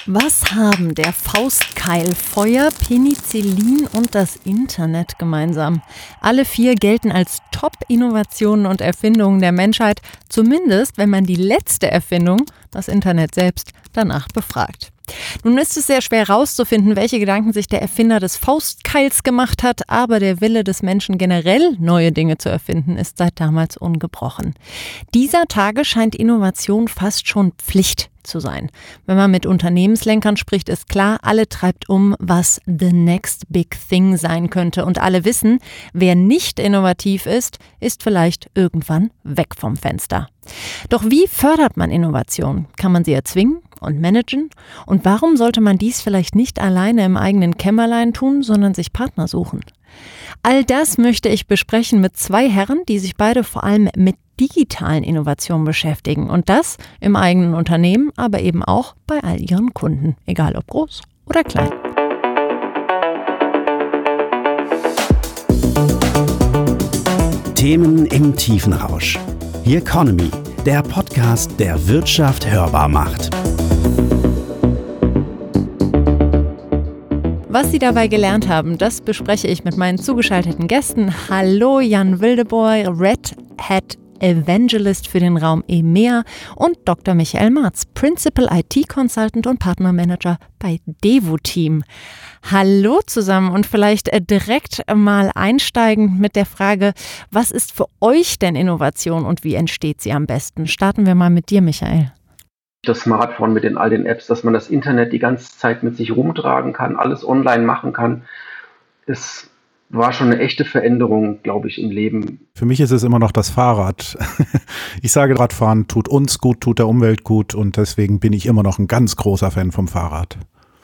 Was haben der Faustkeil, Feuer, Penicillin und das Internet gemeinsam? Alle 4 gelten als Top-Innovationen und Erfindungen der Menschheit, zumindest wenn man die letzte Erfindung, das Internet selbst, danach befragt. Nun ist es sehr schwer herauszufinden, welche Gedanken sich der Erfinder des Faustkeils gemacht hat, aber der Wille des Menschen generell, neue Dinge zu erfinden, ist seit damals ungebrochen. Dieser Tage scheint Innovation fast schon Pflicht zu sein. Wenn man mit Unternehmenslenkern spricht, ist klar, alle treibt um, was the next big thing sein könnte. Und alle wissen, wer nicht innovativ ist, ist vielleicht irgendwann weg vom Fenster. Doch wie fördert man Innovation? Kann man sie erzwingen und managen? Und warum sollte man dies vielleicht nicht alleine im eigenen Kämmerlein tun, sondern sich Partner suchen? All das möchte ich besprechen mit 2 Herren, die sich beide vor allem mit digitalen Innovationen beschäftigen. Und das im eigenen Unternehmen, aber eben auch bei all ihren Kunden, egal ob groß oder klein. Themen im Tiefenrausch. The Economy, der Podcast, der Wirtschaft hörbar macht. Was Sie dabei gelernt haben, das bespreche ich mit meinen zugeschalteten Gästen. Hallo Jan Wildeboy, Red Hat Evangelist für den Raum EMEA und Dr. Michael Marz, Principal IT Consultant und Partnermanager bei Devoteam. Hallo zusammen und vielleicht direkt mal einsteigend mit der Frage, was ist für euch denn Innovation und wie entsteht sie am besten? Starten wir mal mit dir, Michael. Das Smartphone mit all den Apps, dass man das Internet die ganze Zeit mit sich rumtragen kann, alles online machen kann, das war schon eine echte Veränderung, glaube ich, im Leben. Für mich ist es immer noch das Fahrrad. Ich sage, Radfahren tut uns gut, tut der Umwelt gut und deswegen bin ich immer noch ein ganz großer Fan vom Fahrrad.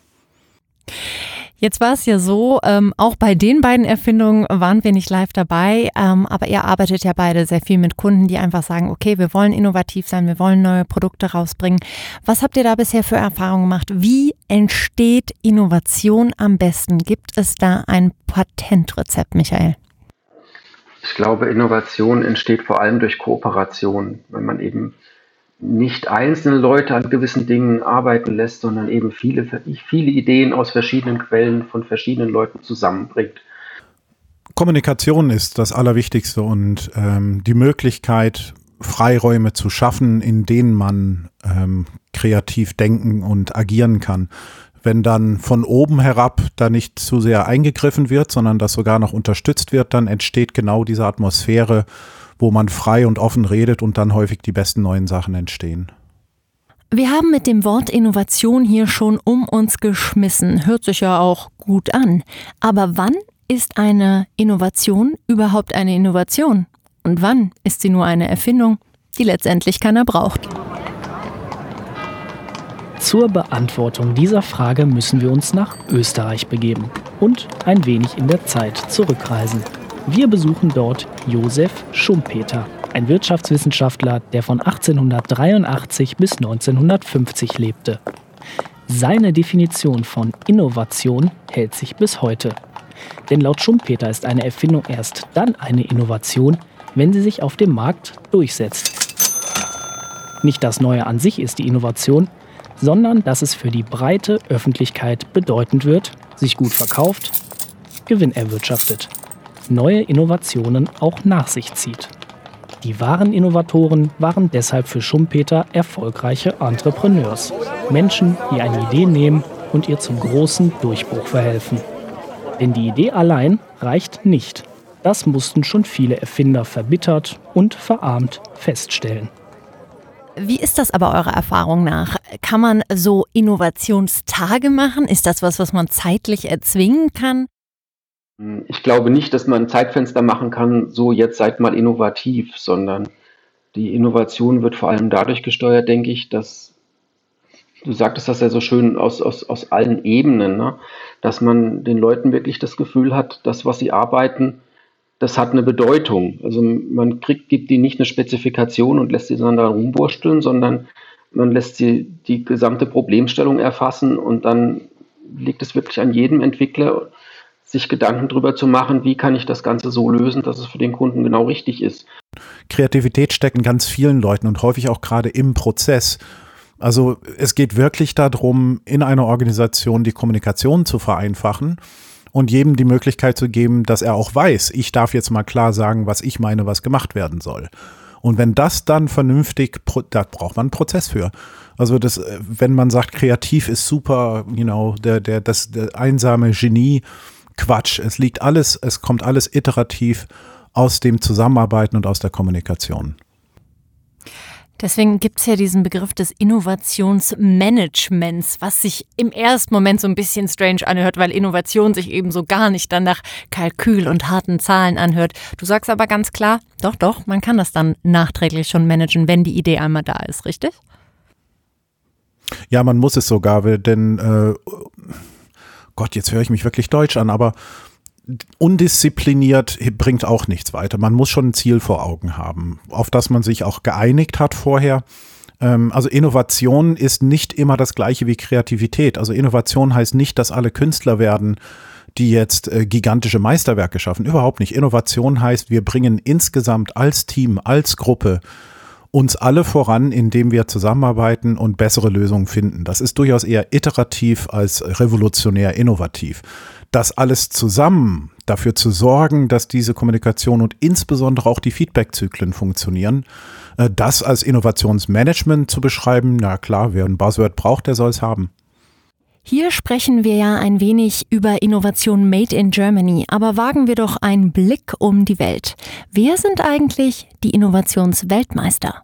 Jetzt war es ja so, auch bei den beiden Erfindungen waren wir nicht live dabei, aber ihr arbeitet ja beide sehr viel mit Kunden, die einfach sagen, okay, wir wollen innovativ sein, wir wollen neue Produkte rausbringen. Was habt ihr da bisher für Erfahrungen gemacht? Wie entsteht Innovation am besten? Gibt es da ein Patentrezept, Michael? Ich glaube, Innovation entsteht vor allem durch Kooperation, wenn man eben nicht einzelne Leute an gewissen Dingen arbeiten lässt, sondern eben viele Ideen aus verschiedenen Quellen von verschiedenen Leuten zusammenbringt. Kommunikation ist das Allerwichtigste und die Möglichkeit, Freiräume zu schaffen, in denen man kreativ denken und agieren kann. Wenn dann von oben herab da nicht zu sehr eingegriffen wird, sondern das sogar noch unterstützt wird, dann entsteht genau diese Atmosphäre, wo man frei und offen redet und dann häufig die besten neuen Sachen entstehen. Wir haben mit dem Wort Innovation hier schon um uns geschmissen. Hört sich ja auch gut an. Aber wann ist eine Innovation überhaupt eine Innovation? Und wann ist sie nur eine Erfindung, die letztendlich keiner braucht? Zur Beantwortung dieser Frage müssen wir uns nach Österreich begeben und ein wenig in der Zeit zurückreisen. Wir besuchen dort Josef Schumpeter, ein Wirtschaftswissenschaftler, der von 1883 bis 1950 lebte. Seine Definition von Innovation hält sich bis heute. Denn laut Schumpeter ist eine Erfindung erst dann eine Innovation, wenn sie sich auf dem Markt durchsetzt. Nicht das Neue an sich ist die Innovation, sondern dass es für die breite Öffentlichkeit bedeutend wird, sich gut verkauft, Gewinn erwirtschaftet, neue Innovationen auch nach sich zieht. Die wahren Innovatoren waren deshalb für Schumpeter erfolgreiche Entrepreneurs. Menschen, die eine Idee nehmen und ihr zum großen Durchbruch verhelfen. Denn die Idee allein reicht nicht. Das mussten schon viele Erfinder verbittert und verarmt feststellen. Wie ist das aber eurer Erfahrung nach? Kann man so Innovationstage machen? Ist das was man zeitlich erzwingen kann? Ich glaube nicht, dass man ein Zeitfenster machen kann, so jetzt seid mal innovativ, sondern die Innovation wird vor allem dadurch gesteuert, denke ich, dass, du sagtest das ja so schön, aus allen Ebenen, ne? Dass man den Leuten wirklich das Gefühl hat, das, was sie arbeiten, das hat eine Bedeutung. Also man gibt ihnen nicht eine Spezifikation und lässt sie dann daran rumwursteln, sondern man lässt sie die gesamte Problemstellung erfassen und dann liegt es wirklich an jedem Entwickler, sich Gedanken darüber zu machen, wie kann ich das Ganze so lösen, dass es für den Kunden genau richtig ist. Kreativität steckt in ganz vielen Leuten und häufig auch gerade im Prozess. Also es geht wirklich darum, in einer Organisation die Kommunikation zu vereinfachen und jedem die Möglichkeit zu geben, dass er auch weiß, ich darf jetzt mal klar sagen, was ich meine, was gemacht werden soll. Und wenn das dann vernünftig, da braucht man einen Prozess für. Also das, wenn man sagt, kreativ ist super, das einsame Genie, Quatsch. Es kommt alles iterativ aus dem Zusammenarbeiten und aus der Kommunikation. Deswegen gibt es ja diesen Begriff des Innovationsmanagements, was sich im ersten Moment so ein bisschen strange anhört, weil Innovation sich eben so gar nicht dann nach Kalkül und harten Zahlen anhört. Du sagst aber ganz klar, doch, man kann das dann nachträglich schon managen, wenn die Idee einmal da ist, richtig? Ja, man muss es sogar, denn Gott, jetzt höre ich mich wirklich deutsch an, aber undiszipliniert bringt auch nichts weiter. Man muss schon ein Ziel vor Augen haben, auf das man sich auch geeinigt hat vorher. Also Innovation ist nicht immer das Gleiche wie Kreativität. Also Innovation heißt nicht, dass alle Künstler werden, die jetzt gigantische Meisterwerke schaffen. Überhaupt nicht. Innovation heißt, wir bringen insgesamt als Team, als Gruppe uns alle voran, indem wir zusammenarbeiten und bessere Lösungen finden. Das ist durchaus eher iterativ als revolutionär innovativ. Das alles zusammen dafür zu sorgen, dass diese Kommunikation und insbesondere auch die Feedback-Zyklen funktionieren, das als Innovationsmanagement zu beschreiben, na klar, wer ein Buzzword braucht, der soll es haben. Hier sprechen wir ja ein wenig über Innovation made in Germany, aber wagen wir doch einen Blick um die Welt. Wer sind eigentlich die Innovationsweltmeister?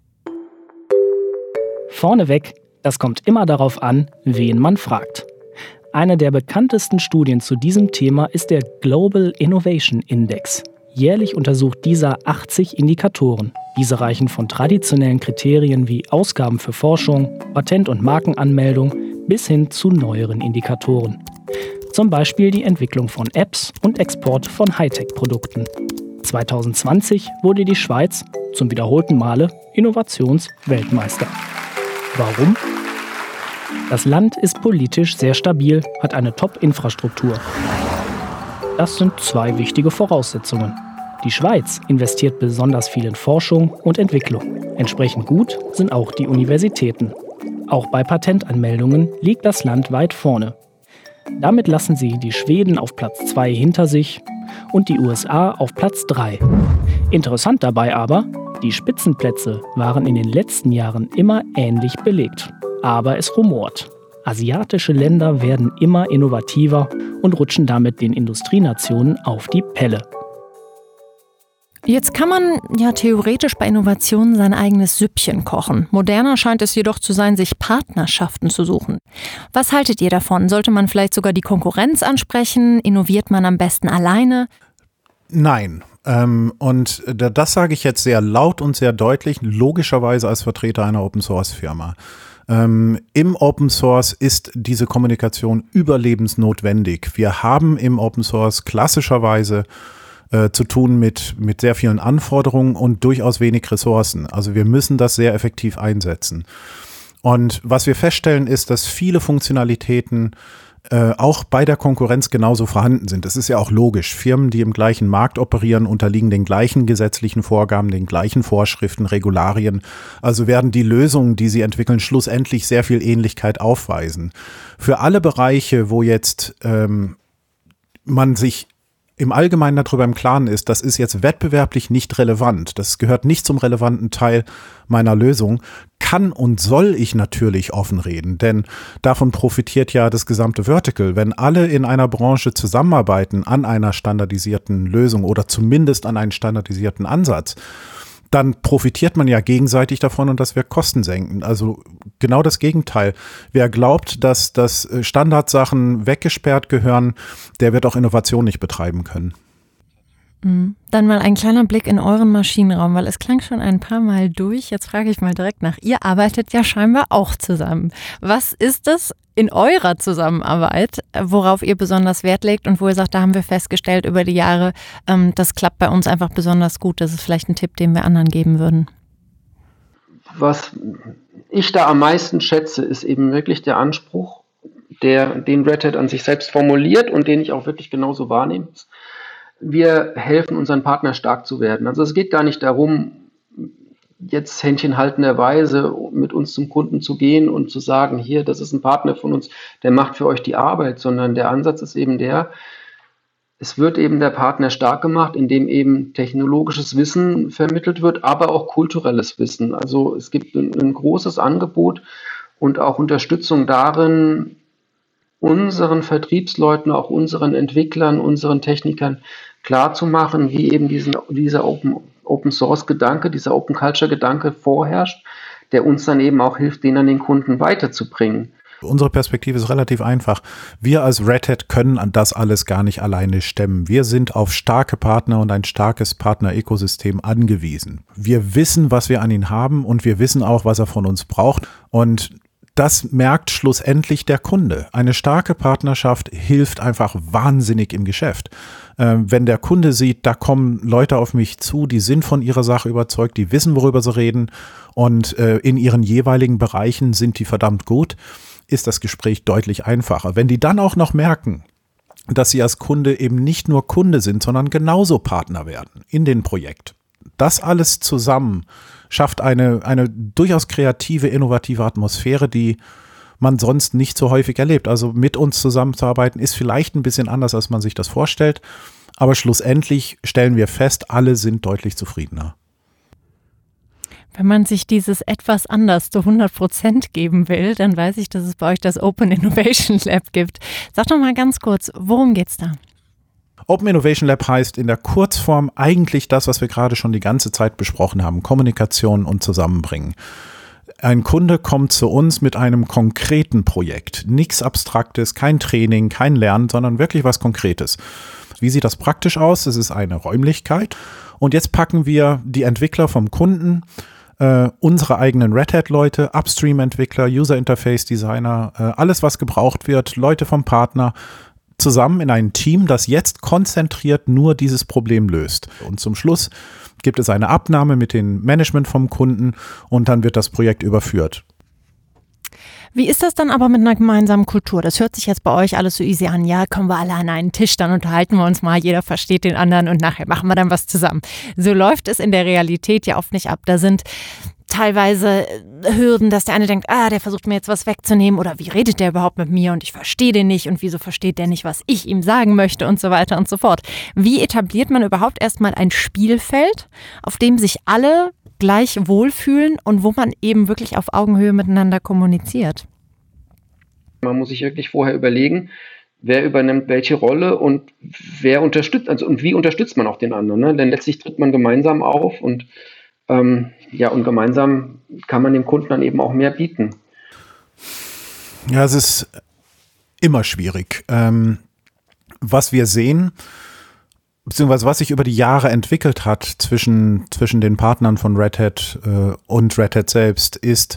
Vorneweg, das kommt immer darauf an, wen man fragt. Eine der bekanntesten Studien zu diesem Thema ist der Global Innovation Index. Jährlich untersucht dieser 80 Indikatoren. Diese reichen von traditionellen Kriterien wie Ausgaben für Forschung, Patent- und Markenanmeldung bis hin zu neueren Indikatoren. Zum Beispiel die Entwicklung von Apps und Export von Hightech-Produkten. 2020 wurde die Schweiz zum wiederholten Male Innovationsweltmeister. Warum? Das Land ist politisch sehr stabil, hat eine Top-Infrastruktur. Das sind zwei wichtige Voraussetzungen. Die Schweiz investiert besonders viel in Forschung und Entwicklung. Entsprechend gut sind auch die Universitäten. Auch bei Patentanmeldungen liegt das Land weit vorne. Damit lassen sie die Schweden auf Platz 2 hinter sich und die USA auf Platz 3. Interessant dabei aber, die Spitzenplätze waren in den letzten Jahren immer ähnlich belegt. Aber es rumort. Asiatische Länder werden immer innovativer und rutschen damit den Industrienationen auf die Pelle. Jetzt kann man ja theoretisch bei Innovationen sein eigenes Süppchen kochen. Moderner scheint es jedoch zu sein, sich Partnerschaften zu suchen. Was haltet ihr davon? Sollte man vielleicht sogar die Konkurrenz ansprechen? Innoviert man am besten alleine? Nein. Und das sage ich jetzt sehr laut und sehr deutlich, logischerweise als Vertreter einer Open-Source-Firma. Im Open Source ist diese Kommunikation überlebensnotwendig. Wir haben im Open Source klassischerweise zu tun mit sehr vielen Anforderungen und durchaus wenig Ressourcen. Also wir müssen das sehr effektiv einsetzen. Und was wir feststellen ist, dass viele Funktionalitäten auch bei der Konkurrenz genauso vorhanden sind. Das ist ja auch logisch. Firmen, die im gleichen Markt operieren, unterliegen den gleichen gesetzlichen Vorgaben, den gleichen Vorschriften, Regularien. Also werden die Lösungen, die sie entwickeln, schlussendlich sehr viel Ähnlichkeit aufweisen. Für alle Bereiche, wo jetzt man sich im Allgemeinen darüber im Klaren ist, das ist jetzt wettbewerblich nicht relevant, das gehört nicht zum relevanten Teil meiner Lösung, kann und soll ich natürlich offen reden, denn davon profitiert ja das gesamte Vertical. Wenn alle in einer Branche zusammenarbeiten an einer standardisierten Lösung oder zumindest an einem standardisierten Ansatz, dann profitiert man ja gegenseitig davon und das wird Kosten senken. Also genau das Gegenteil. Wer glaubt, dass Standardsachen weggesperrt gehören, der wird auch Innovation nicht betreiben können. Dann mal ein kleiner Blick in euren Maschinenraum, weil es klang schon ein paar Mal durch. Jetzt frage ich mal direkt nach. Ihr arbeitet ja scheinbar auch zusammen. Was ist es in eurer Zusammenarbeit, worauf ihr besonders Wert legt und wo ihr sagt, da haben wir festgestellt über die Jahre, das klappt bei uns einfach besonders gut. Das ist vielleicht ein Tipp, den wir anderen geben würden. Was ich da am meisten schätze, ist eben wirklich der Anspruch, den Red Hat an sich selbst formuliert und den ich auch wirklich genauso wahrnehme. Wir helfen unseren Partnern stark zu werden. Also es geht gar nicht darum, jetzt händchenhaltenderweise mit uns zum Kunden zu gehen und zu sagen, hier, das ist ein Partner von uns, der macht für euch die Arbeit, sondern der Ansatz ist eben es wird eben der Partner stark gemacht, indem eben technologisches Wissen vermittelt wird, aber auch kulturelles Wissen. Also es gibt ein großes Angebot und auch Unterstützung darin, unseren Vertriebsleuten, auch unseren Entwicklern, unseren Technikern klarzumachen, wie eben dieser Open-Source-Gedanke, dieser Open-Culture-Gedanke vorherrscht, der uns dann eben auch hilft, den an den Kunden weiterzubringen. Unsere Perspektive ist relativ einfach. Wir als Red Hat können an das alles gar nicht alleine stemmen. Wir sind auf starke Partner und ein starkes Partner-Ökosystem angewiesen. Wir wissen, was wir an ihn haben und wir wissen auch, was er von uns braucht. Und das merkt schlussendlich der Kunde. Eine starke Partnerschaft hilft einfach wahnsinnig im Geschäft. Wenn der Kunde sieht, da kommen Leute auf mich zu, die sind von ihrer Sache überzeugt, die wissen, worüber sie reden und in ihren jeweiligen Bereichen sind die verdammt gut, ist das Gespräch deutlich einfacher. Wenn die dann auch noch merken, dass sie als Kunde eben nicht nur Kunde sind, sondern genauso Partner werden in dem Projekt. Das alles zusammen schafft eine durchaus kreative, innovative Atmosphäre, die man sonst nicht so häufig erlebt. Also mit uns zusammenzuarbeiten ist vielleicht ein bisschen anders, als man sich das vorstellt, aber schlussendlich stellen wir fest, alle sind deutlich zufriedener. Wenn man sich dieses etwas anders zu 100% geben will, dann weiß ich, dass es bei euch das Open Innovation Lab gibt. Sag doch mal ganz kurz, worum geht's da? Open Innovation Lab heißt in der Kurzform eigentlich das, was wir gerade schon die ganze Zeit besprochen haben, Kommunikation und Zusammenbringen. Ein Kunde kommt zu uns mit einem konkreten Projekt, nichts Abstraktes, kein Training, kein Lernen, sondern wirklich was Konkretes. Wie sieht das praktisch aus? Es ist eine Räumlichkeit und jetzt packen wir die Entwickler vom Kunden, unsere eigenen Red Hat-Leute, Upstream-Entwickler, User-Interface-Designer, alles was gebraucht wird, Leute vom Partner, zusammen in ein Team, das jetzt konzentriert nur dieses Problem löst. Und zum Schluss gibt es eine Abnahme mit dem Management vom Kunden und dann wird das Projekt überführt. Wie ist das dann aber mit einer gemeinsamen Kultur? Das hört sich jetzt bei euch alles so easy an. Ja, kommen wir alle an einen Tisch, dann unterhalten wir uns mal, jeder versteht den anderen und nachher machen wir dann was zusammen. So läuft es in der Realität ja oft nicht ab. Da sind teilweise Hürden, dass der eine denkt, der versucht mir jetzt was wegzunehmen oder wie redet der überhaupt mit mir und ich verstehe den nicht und wieso versteht der nicht, was ich ihm sagen möchte und so weiter und so fort. Wie etabliert man überhaupt erstmal ein Spielfeld, auf dem sich alle gleich wohlfühlen und wo man eben wirklich auf Augenhöhe miteinander kommuniziert? Man muss sich wirklich vorher überlegen, wer übernimmt welche Rolle und wer unterstützt, also und wie unterstützt man auch den anderen, ne? Denn letztlich tritt man gemeinsam auf und und gemeinsam kann man dem Kunden dann eben auch mehr bieten. Ja, es ist immer schwierig. Was wir sehen, beziehungsweise was sich über die Jahre entwickelt hat zwischen den Partnern von Red Hat und Red Hat selbst, ist,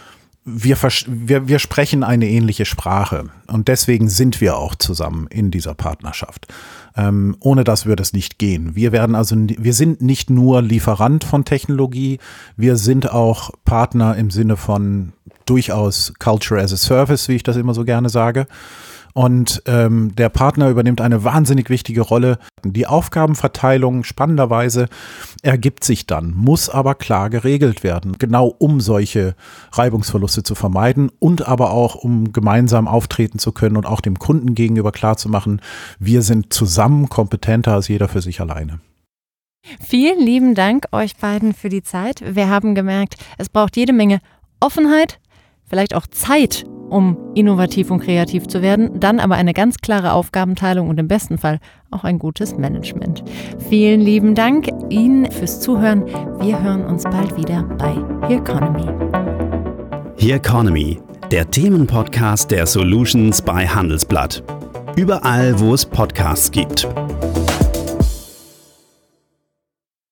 wir sprechen eine ähnliche Sprache und deswegen sind wir auch zusammen in dieser Partnerschaft. Ohne das würde es nicht gehen. Wir sind nicht nur Lieferant von Technologie, wir sind auch Partner im Sinne von durchaus Culture as a Service, wie ich das immer so gerne sage. Und der Partner übernimmt eine wahnsinnig wichtige Rolle. Die Aufgabenverteilung spannenderweise ergibt sich dann, muss aber klar geregelt werden, genau um solche Reibungsverluste zu vermeiden und aber auch um gemeinsam auftreten zu können und auch dem Kunden gegenüber klarzumachen, wir sind zusammen kompetenter als jeder für sich alleine. Vielen lieben Dank euch beiden für die Zeit. Wir haben gemerkt, es braucht jede Menge Offenheit, vielleicht auch Zeit, um innovativ und kreativ zu werden, dann aber eine ganz klare Aufgabenteilung und im besten Fall auch ein gutes Management. Vielen lieben Dank Ihnen fürs Zuhören. Wir hören uns bald wieder bei Hearconomy. Hearconomy, der Themenpodcast der Solutions bei Handelsblatt. Überall, wo es Podcasts gibt.